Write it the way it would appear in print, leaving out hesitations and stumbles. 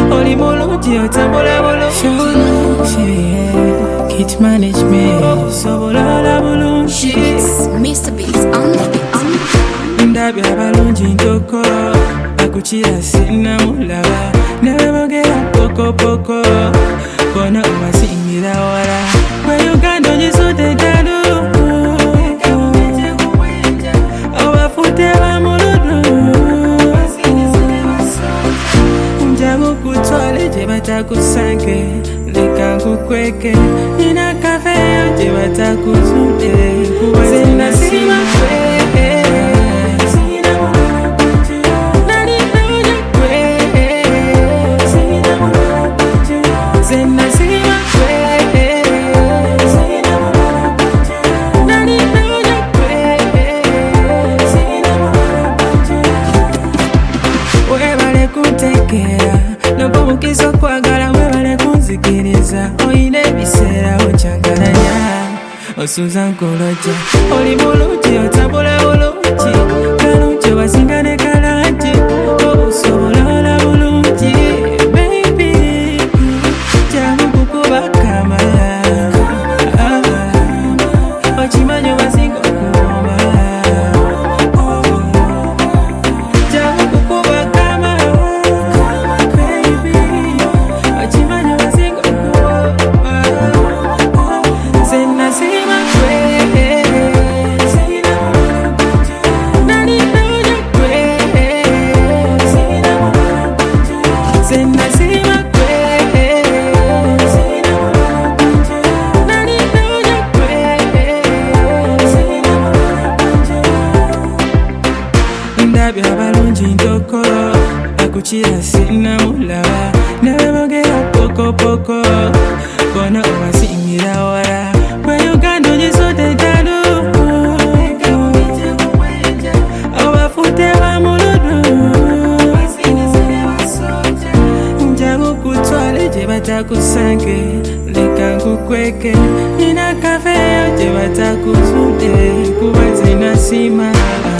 Oli mulungi otambula bulungi. Kit management osobola bulungi. Mr. Beats on the beat. Ndabya abalungi ntoko bakukira sinnamulaba ne bebogera pokopoko bona obasingira wala gwe Uganda onyisote ddalo obafute bamuludu njabu kutwale gye batakusange leka nkukweke nina kafeyo gye batakuzunde kuba zinasima Nobo mukizo kwagala webale kunzikiriza oyina ebiseera okyangalanya osuuza nkoloja oli bulungi otambula bulungi kalungi obasinga ne kalangi obusobola bulungi baby jangu kukuba kamala okimanyi obasinga okuwoma jangu kukuba kamala ndabya abalungi ntoko bakukira sinnamulaba ne bebogera pokopoko bona obasingira wala gwe Uganda onyisote ddalo obafute bamuludu njabu kutwale gye batakusange leka nkukweke nina kafeyo gye batakuzunde kuba zinasima